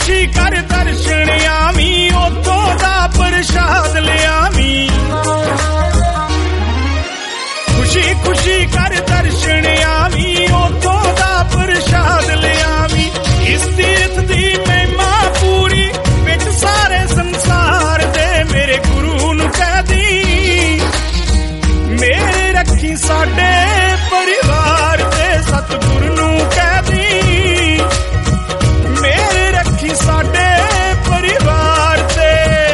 खुशी कर दर्शन आवी, उतों दा प्रसाद लियावी। खुशी खुशी कर दर्शन आवी, उतों दा प्रसाद लियावी। इस तीर्थ दी महिमा पूरी विच सारे संसार दे, मेरे गुरु नूं कह दी मेरे रखी साडे परिवार दे। सतगुरु नूं कह दी मेरे रखी साडे परिवार दे।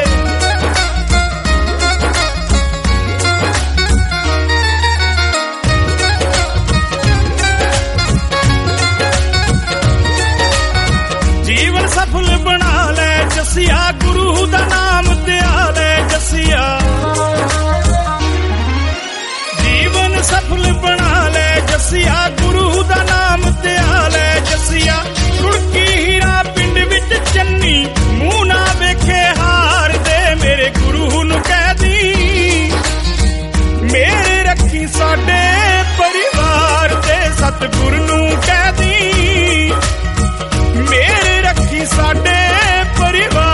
जीवन सफल बना ले जसिया, गुरु दा नाम दिया ले जसिया। जीवन सफल बना ले जसिया, गुरु दा नाम दिया ले जसिया। रुड़की हीरा पिंड विच चन्नी, मूंह ना वेखे हार दे, मेरे गुरु नूं कह दी मेरे रखी साडे परिवार दे। सतगुरु नूं कह दी मेरे रखी साडे परिवार